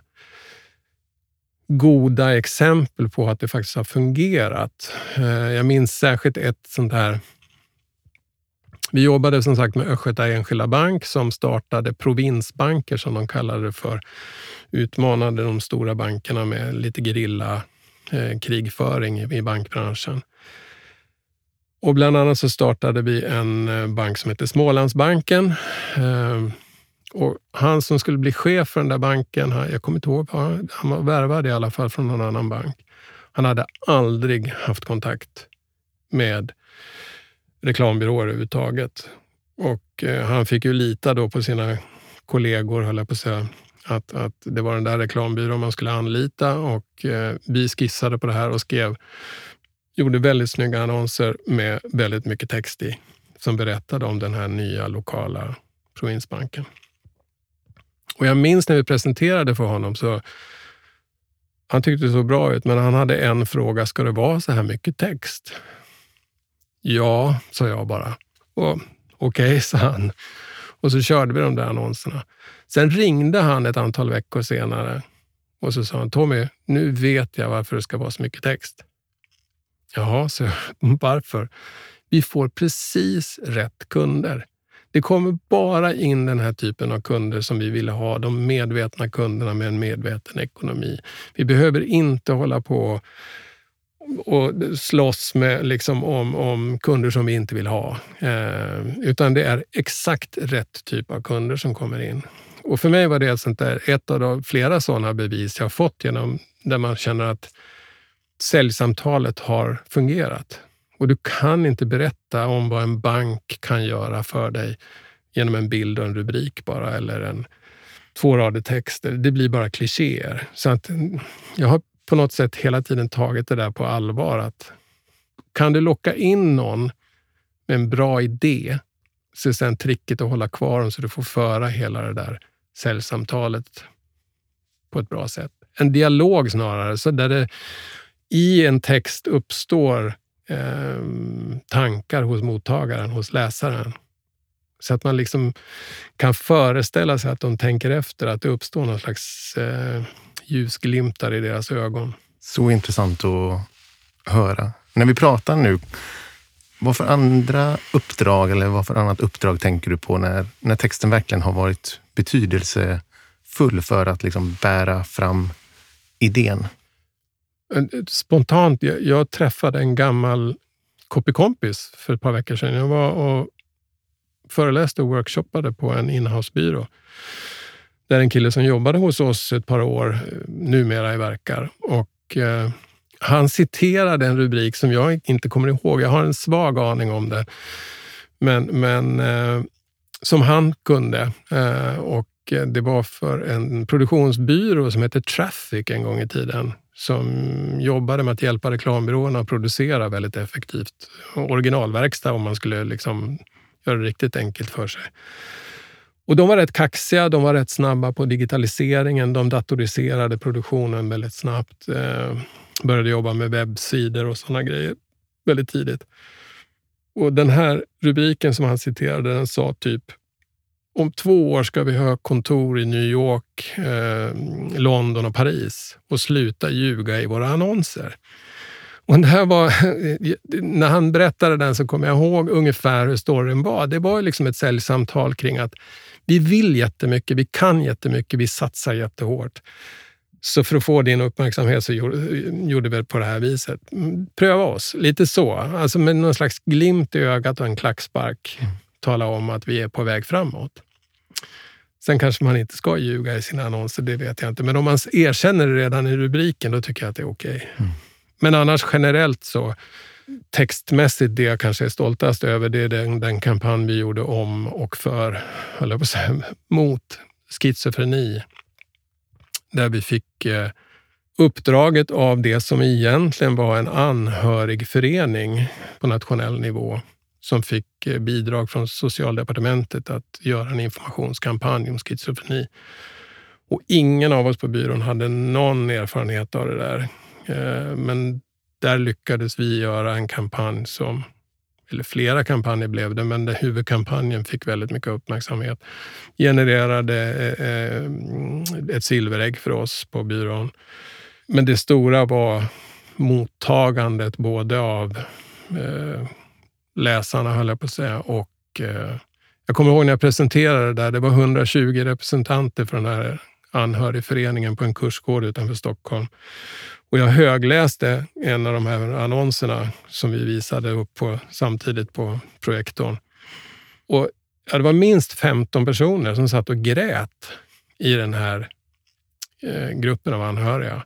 goda exempel på att det faktiskt har fungerat. Jag minns särskilt ett sånt här. Vi jobbade som sagt med Östgöta Enskilda Bank som startade provinsbanker som de kallade det för. Utmanade de stora bankerna med lite gerilla eh, krigföring i bankbranschen. Och bland annat så startade vi en bank som heter Smålandsbanken. Eh, Och han som skulle bli chef för den där banken, jag kommer inte ihåg, han var värvad i alla fall från någon annan bank. Han hade aldrig haft kontakt med reklambyråer överhuvudtaget. Och eh, han fick ju lita då på sina kollegor, höll jag på att säga, att, att det var den där reklambyrån man skulle anlita. Och eh, vi skissade på det här och skrev, gjorde väldigt snygga annonser med väldigt mycket text i, som berättade om den här nya lokala provinsbanken. Och jag minns när vi presenterade för honom så Han tyckte det så bra ut, men han hade en fråga. Ska det vara så här mycket text? Ja, sa jag bara. Och okej, okay, sa han. Och så körde vi de där annonserna. Sen ringde han ett antal veckor senare. Och så sa han, Tommy, nu vet jag varför det ska vara så mycket text. Jaha, så varför? Vi får precis rätt kunder. Det kommer bara in den här typen av kunder som vi ville ha. De medvetna kunderna med en medveten ekonomi. Vi behöver inte hålla på och slåss med, liksom, om, om kunder som vi inte vill ha. Eh, utan det är exakt rätt typ av kunder som kommer in. Och för mig var det ett, sånt där, ett av de flera sådana bevis jag har fått genom där man känner att säljsamtalet har fungerat. Och du kan inte berätta om vad en bank kan göra för dig genom en bild och en rubrik bara eller en två rader texter. Det blir bara klichéer. Så att jag har på något sätt hela tiden tagit det där på allvar. Att kan du locka in någon med en bra idé så är sen tricket att hålla kvar dem så du får föra hela det där säljsamtalet på ett bra sätt. En dialog snarare, så där det i en text uppstår eh, tankar hos mottagaren, hos läsaren. Så att man liksom kan föreställa sig att de tänker efter, att det uppstår någon slags eh, ljusglimtar i deras ögon. Så intressant att höra. När vi pratar nu, vad för andra uppdrag eller vad för annat uppdrag tänker du på när, när texten verkligen har varit betydelsefull för att liksom bära fram idén? Spontant, jag, jag träffade en gammal copykompis för ett par veckor sedan. Jag var och föreläste och workshoppade på en inhousebyrå. Där en kille som jobbade hos oss ett par år numera i verkar. Och eh, han citerade en rubrik som jag inte kommer ihåg. Jag har en svag aning om det. Men, men eh, som han kunde. Eh, och det var för en produktionsbyrå som heter Traffic en gång i tiden. Som jobbade med att hjälpa reklambyråerna att producera väldigt effektivt. Originalverkstad om man skulle liksom göra det riktigt enkelt för sig. Och de var rätt kaxiga, de var rätt snabba på digitaliseringen. De datoriserade produktionen väldigt snabbt. Eh, började jobba med webbsidor och sådana grejer väldigt tidigt. Och den här rubriken som han citerade, den sa typ: om två år ska vi ha kontor i New York, eh, London och Paris och sluta ljuga i våra annonser. Och det här var, när han berättade den så kom jag ihåg ungefär hur storyn var. Det var liksom ett säljsamtal kring att vi vill jättemycket, vi kan jättemycket, vi satsar jättehårt. Så för att få din uppmärksamhet så gjorde, gjorde vi på det här viset. Pröva oss, lite så. Alltså med någon slags glimt i ögat och en klackspark. Mm. Tala om att vi är på väg framåt. Sen kanske man inte ska ljuga i sina annonser, det vet jag inte. Men om man erkänner det redan i rubriken, då tycker jag att det är okej. Okay. Mm. Men annars generellt så, textmässigt det jag kanske är stoltast över, det är den, den kampanj vi gjorde om och för, eller på säga, mot schizofreni. Där vi fick eh, uppdraget av det som egentligen var en anhörigförening på nationell nivå. Som fick eh, bidrag från Socialdepartementet att göra en informationskampanj om schizofreni. Och ingen av oss på byrån hade någon erfarenhet av det där. Eh, men där lyckades vi göra en kampanj som, eller flera kampanjer blev det, men den huvudkampanjen fick väldigt mycket uppmärksamhet. Genererade eh, ett silverägg för oss på byrån. Men det stora var mottagandet både av eh, läsarna, höll jag på att säga, och eh, jag kommer ihåg när jag presenterade det där, det var hundratjugo representanter från den här anhörigföreningen på en kursgård utanför Stockholm. Och jag högläste en av de här annonserna som vi visade upp på, samtidigt på projektorn. Och ja, det var minst femton personer som satt och grät i den här eh, gruppen av anhöriga.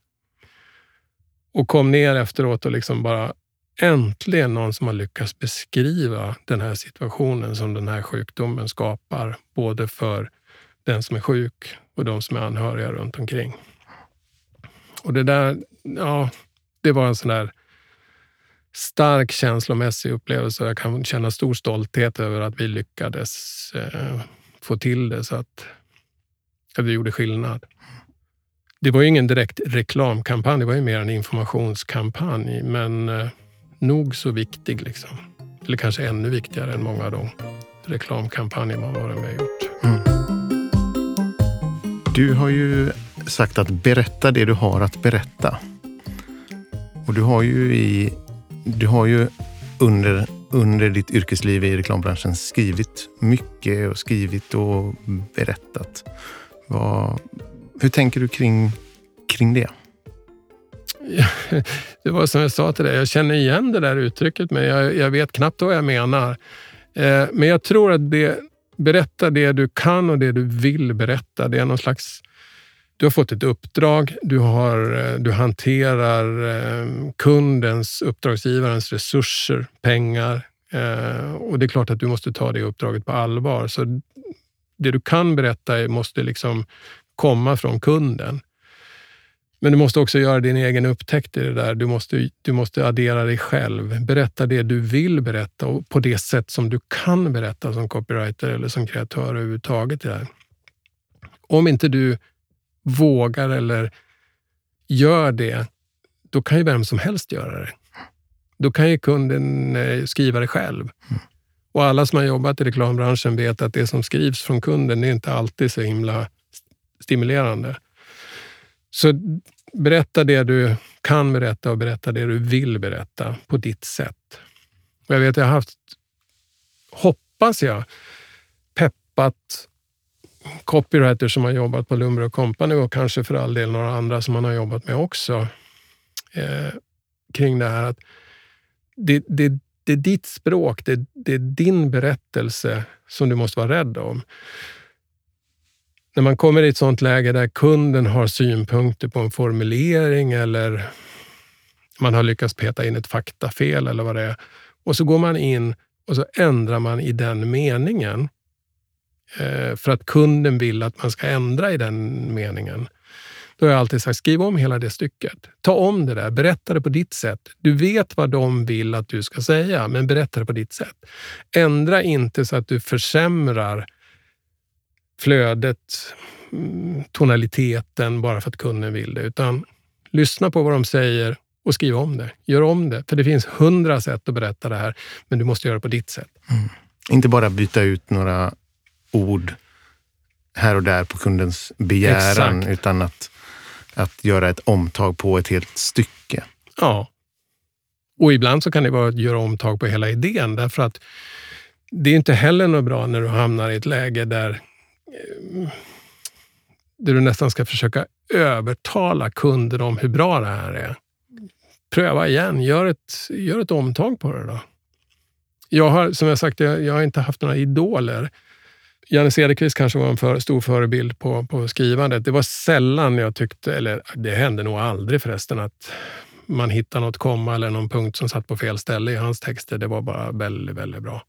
Och kom ner efteråt och liksom bara äntligen någon som har lyckats beskriva den här situationen som den här sjukdomen skapar. Både för den som är sjuk och de som är anhöriga runt omkring. Och det där, ja, det var en sån där stark känslomässig upplevelse. Jag kan känna stor stolthet över att vi lyckades eh, få till det så att, att vi gjorde skillnad. Det var ju ingen direkt reklamkampanj, det var ju mer en informationskampanj, men eh, nog så viktig liksom. Eller kanske ännu viktigare än många av de reklamkampanjer man varit med och gjort. Mm. Du har ju sagt att berätta det du har att berätta. Och du har ju i du har ju under under ditt yrkesliv i reklambranschen skrivit mycket och skrivit och berättat. Vad, hur tänker du kring kring det? Det var som jag sa till dig, jag känner igen det där uttrycket, men jag, jag vet knappt vad jag menar. Eh, men jag tror att det, berätta det du kan och det du vill berätta, det är någon slags, du har fått ett uppdrag, du, har, du hanterar eh, kundens, uppdragsgivarens resurser, pengar, eh, och det är klart att du måste ta det uppdraget på allvar. Så det du kan berätta måste liksom komma från kunden. Men du måste också göra din egen upptäckt i det där. Du måste, du måste addera dig själv. Berätta det du vill berätta och på det sätt som du kan berätta som copywriter eller som kreatör överhuvudtaget. I det här. Om inte du vågar eller gör det, då kan ju vem som helst göra det. Då kan ju kunden skriva det själv. Och alla som har jobbat i reklambranschen vet att det som skrivs från kunden är inte alltid så himla stimulerande. Så berätta det du kan berätta och berätta det du vill berätta på ditt sätt. Och jag vet att jag har haft, hoppas jag, peppat copywriters som har jobbat på Lundberg och Company och kanske för all del några andra som man har jobbat med också eh, kring det här att det, det, det är ditt språk, det, det är din berättelse som du måste vara rädd om. När man kommer i ett sånt läge där kunden har synpunkter på en formulering eller man har lyckats peta in ett faktafel eller vad det är. Och så går man in och så ändrar man i den meningen. Eh, för att kunden vill att man ska ändra i den meningen. Då har jag alltid sagt, skriv om hela det stycket. Ta om det där, berätta det på ditt sätt. Du vet vad de vill att du ska säga, men berätta det på ditt sätt. Ändra inte så att du försämrar flödet, tonaliteten bara för att kunden vill det, utan lyssna på vad de säger och skriv om det. Gör om det, för det finns hundra sätt att berätta det här, men du måste göra det på ditt sätt. Mm. Inte bara byta ut några ord här och där på kundens begäran. Exakt. Utan att, att göra ett omtag på ett helt stycke. Ja. Och ibland så kan det vara att göra omtag på hela idén, därför att det är inte heller något bra när du hamnar i ett läge där där du nästan ska försöka övertala kunden om hur bra det här är. Pröva igen, gör ett, gör ett omtag på det då. Jag har, som jag sagt, jag, jag har inte haft några idoler. Janne Cederqvist kanske var en för, stor förebild på, på skrivandet. Det var sällan jag tyckte, eller det hände nog aldrig förresten, att man hittar något komma eller någon punkt som satt på fel ställe i hans texter. Det var bara väldigt, väldigt bra.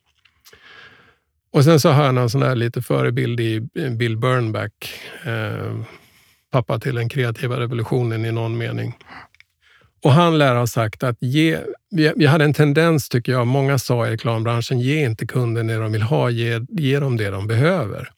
Och sen så har han en sån där lite förebild i Bill Bernbach, eh, pappa till den kreativa revolutionen i någon mening. Och han lär ha sagt att ge, vi, vi hade en tendens, tycker jag, många sa i reklambranschen, ge inte kunden det de vill ha, ge, ge dem det de behöver.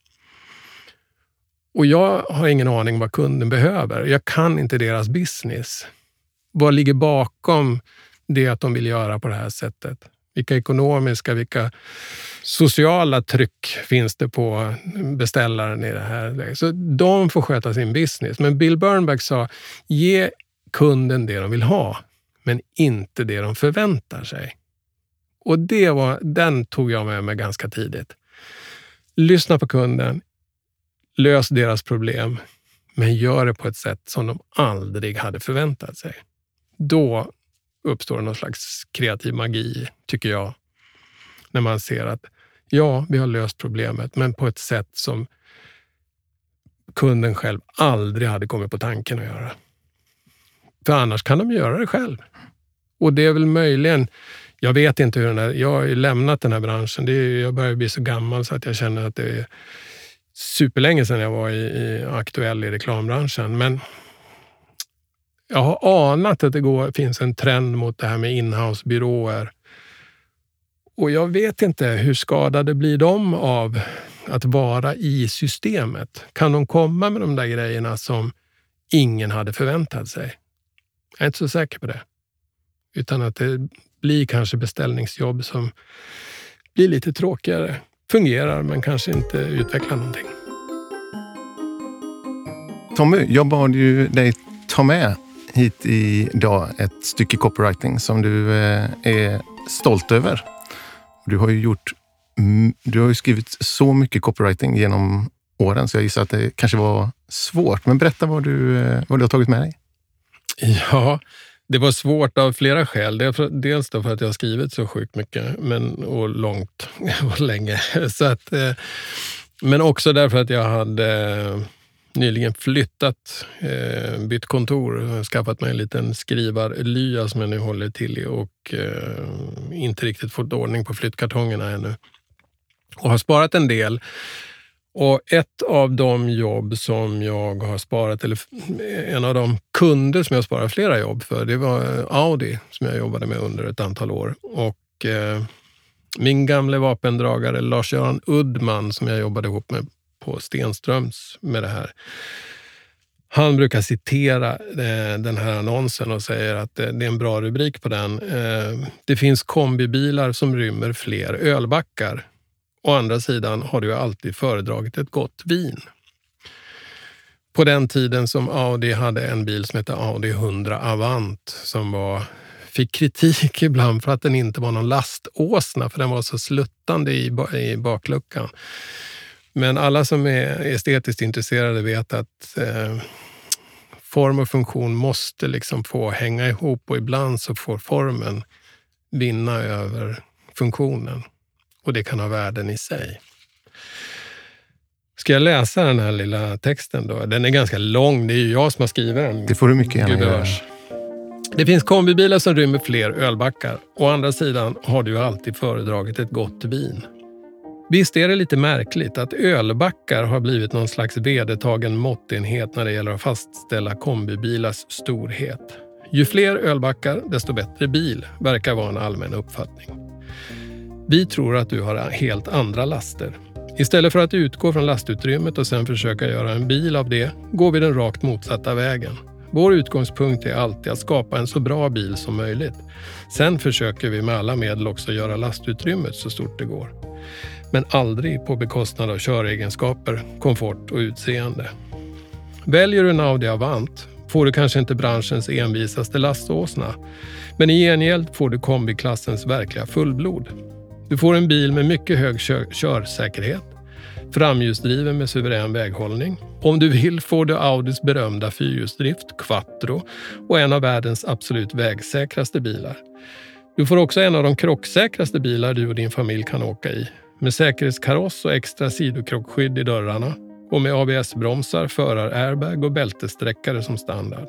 Och jag har ingen aning vad kunden behöver. Jag kan inte deras business. Vad ligger bakom det att de vill göra på det här sättet? Vilka ekonomiska, vilka sociala tryck finns det på beställaren i det här? Så de får sköta sin business. Men Bill Bernbach sa, ge kunden det de vill ha, men inte det de förväntar sig. Och det var, den tog jag med mig ganska tidigt. Lyssna på kunden, lös deras problem, men gör det på ett sätt som de aldrig hade förväntat sig. Då uppstår någon slags kreativ magi, tycker jag. När man ser att ja, vi har löst problemet, men på ett sätt som kunden själv aldrig hade kommit på tanken att göra. För annars kan de göra det själv. Och det är väl möjligen, jag vet inte hur den är, jag har ju lämnat den här branschen. Det är, jag börjar bli så gammal så att jag känner att det är superlänge sedan jag var i, i aktuell i reklambranschen. Men jag har anat att det går, finns en trend mot det här med inhouse-byråer. Och jag vet inte hur skadade blir de av att vara i systemet. Kan de komma med de där grejerna som ingen hade förväntat sig. Jag är inte så säker på det. Utan att det blir kanske beställningsjobb som blir lite tråkigare. Fungerar men kanske inte utvecklar någonting. Tommy, jag bad ju dig ta med hit idag ett stycke copywriting som du är stolt över. Du har ju gjort, du har ju skrivit så mycket copywriting genom åren så jag gissar att det kanske var svårt. Men berätta vad du, vad du har tagit med dig. Ja, det var svårt av flera skäl. Dels då för att jag har skrivit så sjukt mycket men, och långt och länge. Så att, men också därför att jag hade nyligen flyttat, bytt kontor, skaffat mig en liten skrivarlya som jag nu håller till i och inte riktigt fått ordning på flyttkartongerna ännu. Och har sparat en del. Och ett av de jobb som jag har sparat, eller en av de kunder som jag sparar flera jobb för, det var Audi som jag jobbade med under ett antal år. Och eh, min gamla vapendragare Lars-Göran Uddman som jag jobbade ihop med på Stenströms med det här. Han brukar citera eh, den här annonsen och säger att det, det är en bra rubrik på den. Eh, det finns kombibilar som rymmer fler ölbackar. Å andra sidan har du alltid föredragit ett gott vin. På den tiden som Audi hade en bil som hette Audi hundra Avant som var, fick kritik ibland för att den inte var någon laståsna för den var så sluttande i, i bakluckan. Men alla som är estetiskt intresserade vet att eh, form och funktion måste liksom få hänga ihop och ibland så får formen vinna över funktionen. Och det kan ha värden i sig. Ska jag läsa den här lilla texten då? Den är ganska lång, det är ju jag som har skrivit den. Det får du mycket gärna göra. Det finns kombibilar som rymmer fler ölbackar. Å andra sidan har du alltid föredragit ett gott vin. Visst är det lite märkligt att ölbackar har blivit någon slags vedertagen måttenhet när det gäller att fastställa kombibilars storhet. Ju fler ölbackar, desto bättre bil, verkar vara en allmän uppfattning. Vi tror att du har helt andra laster. Istället för att utgå från lastutrymmet och sen försöka göra en bil av det, går vi den rakt motsatta vägen. Vår utgångspunkt är alltid att skapa en så bra bil som möjligt. Sen försöker vi med alla medel också göra lastutrymmet så stort det går. Men aldrig på bekostnad av köregenskaper, komfort och utseende. Väljer du en Audi Avant får du kanske inte branschens envisaste laståsna, men i gengäld får du kombiklassens verkliga fullblod. Du får en bil med mycket hög kör- körsäkerhet, framhjulsdriven med suverän väghållning. Om du vill får du Audis berömda fyrhjulsdrift, Quattro, och en av världens absolut vägsäkraste bilar. Du får också en av de krocksäkraste bilar du och din familj kan åka i, med säkerhetskaross och extra sidokrockskydd i dörrarna och med A B S-bromsar, förar-airbag och bältessträckare som standard.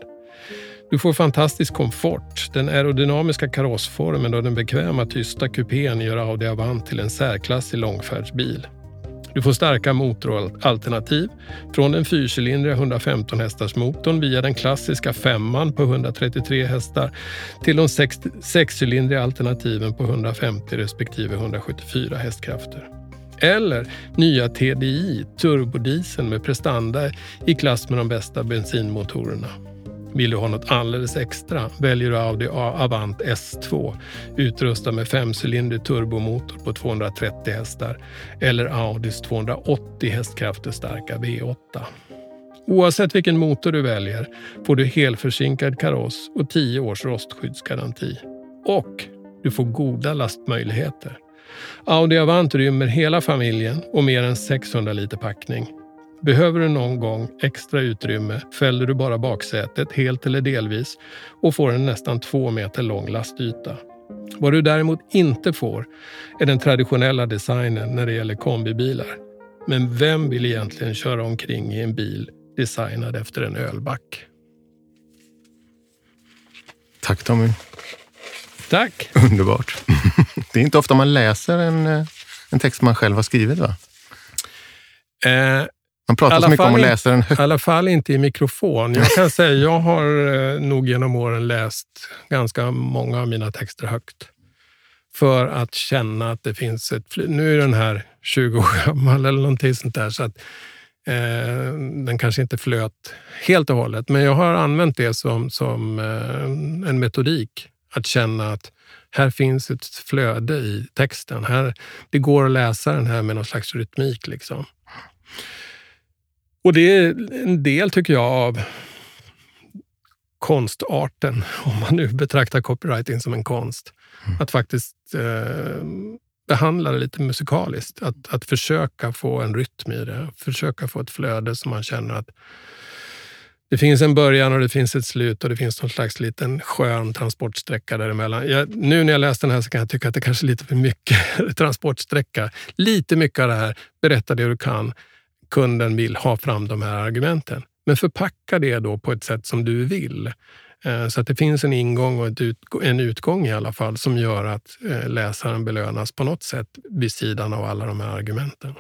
Du får fantastisk komfort. Den aerodynamiska karossformen och den bekväma tysta kupén gör Audi Avant till en särklassig långfärdsbil. Du får starka motoralternativ från den fyrcylindriga hundrafemton hästars motorn via den klassiska femman på hundratrettiotre hästar till de sex, sexcylindriga alternativen på hundrafemtio respektive hundrasjuttiofyra hästkrafter. Eller nya T D I, turbodieseln med prestanda i klass med de bästa bensinmotorerna. Vill du ha något alldeles extra väljer du Audi Avant S två utrustad med femcylindrig turbomotor på tvåhundratrettio hästar eller Audis tvåhundraåttio hästkrafter starka V åtta. Oavsett vilken motor du väljer får du helförsinkad kaross och tio års rostskyddsgaranti. Och du får goda lastmöjligheter. Audi Avant rymmer hela familjen och mer än sexhundra liter packning. Behöver du någon gång extra utrymme fäller du bara baksätet helt eller delvis och får en nästan två meter lång lastyta. Vad du däremot inte får är den traditionella designen när det gäller kombibilar. Men vem vill egentligen köra omkring i en bil designad efter en ölback? Tack Tommy. Tack. Underbart. Det är inte ofta man läser en, en text man själv har skrivit, va? Eh, man pratar så mycket om att läsa den högt. I alla fall inte i mikrofon. Jag kan säga jag har eh, nog genom åren läst ganska många av mina texter högt. För att känna att det finns ett... Nu är den här tjugo år gammal eller någonting sånt där. Så att Eh, den kanske inte flöt helt och hållet, men jag har använt det som, som eh, en metodik. Att känna att här finns ett flöde i texten. Här, det går att läsa den här med någon slags rytmik. Liksom. Och det är en del, tycker jag, av konstarten. Om man nu betraktar copywriting som en konst. Mm. Att faktiskt eh, behandla det lite musikaliskt. Att, att försöka få en rytm i det. Försöka få ett flöde som man känner att det finns en början och det finns ett slut och det finns någon slags liten skön transportsträcka däremellan. Jag, nu när jag läste den här så kan jag tycka att det kanske är lite för mycket transportsträcka. Lite mycket av det här, berätta det du kan. Kunden vill ha fram de här argumenten. Men förpacka det då på ett sätt som du vill. Så att det finns en ingång och ett ut, en utgång i alla fall som gör att läsaren belönas på något sätt vid sidan av alla de här argumenten.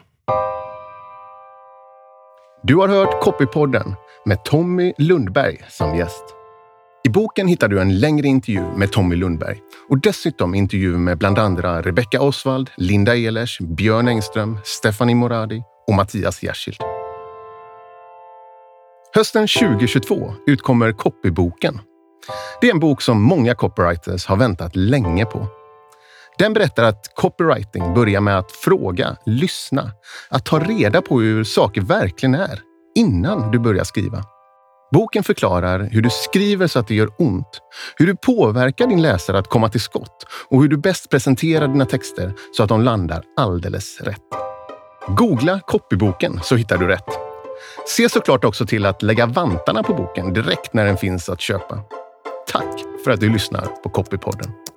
Du har hört Copypodden med Tommy Lundberg som gäst. I boken hittar du en längre intervju med Tommy Lundberg och dessutom intervju med bland andra Rebecca Oswald, Linda Ehlers, Björn Engström, Stephanie Moradi och Mattias Gjerskild. Hösten tjugo tjugotvå utkommer Copyboken. Det är en bok som många copywriters har väntat länge på. Den berättar att copywriting börjar med att fråga, lyssna, att ta reda på hur saker verkligen är innan du börjar skriva. Boken förklarar hur du skriver så att det gör ont, hur du påverkar din läsare att komma till skott och hur du bäst presenterar dina texter så att de landar alldeles rätt. Googla Copyboken så hittar du rätt. Se såklart också till att lägga vantarna på boken direkt när den finns att köpa. Tack för att du lyssnar på Copypodden.